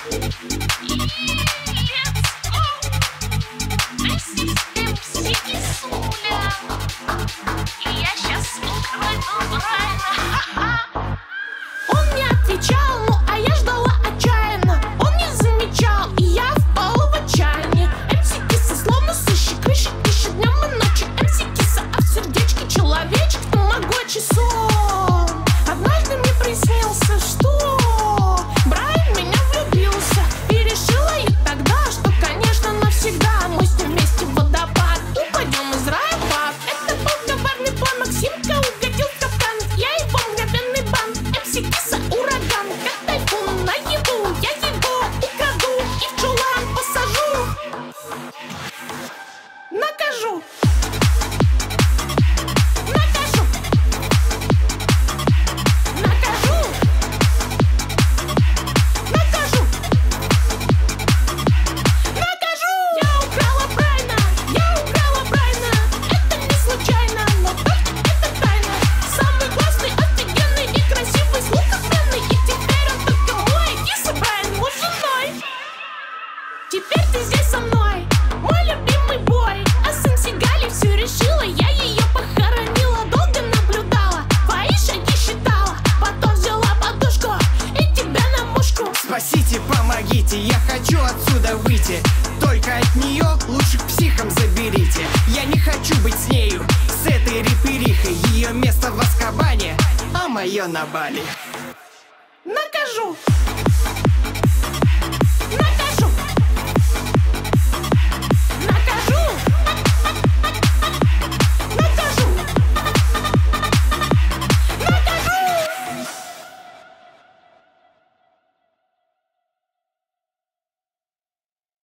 Он не отвечал, ну а я ждала отчаянно. Он не замечал, и я впала в отчаяние. МС Киса словно сыщик, ищет днем и ночью. МС Киса, а в сердечке человечек тамагочи сон. Однажды мне приснился, что Брайан в меня влюбился. И решила я тогда, что, конечно, навсегда мы с ним вместе в водопад упадем из рая в ад. Это был коварный план, Максимка угодил в капкан. Я его мгновенный бан, МС Киса ураган. Как тайфун наяву, я его украду и в чулан посажу. Накажу. Накажу. Накажу. Накажу. Накажу. Я украла Брайана. Это не случайно, но только это тайна. Самый классный, офигенный и красивый, слух охранный. И теперь он только мой. Киса Брайан, муж женой. Теперь ты здесь со мной, мой любимый бой. А с МС Галей все решила, я ее похоронила. Долго наблюдала, твои шаги считала. Потом взяла подушку и тебя на мушку. Спасите, помогите, я хочу отсюда выйти. Только от нее лучше к психам заберите. Я не хочу быть с нею, с этой реперихой. Ее место в Азкабане, а мое на Бали.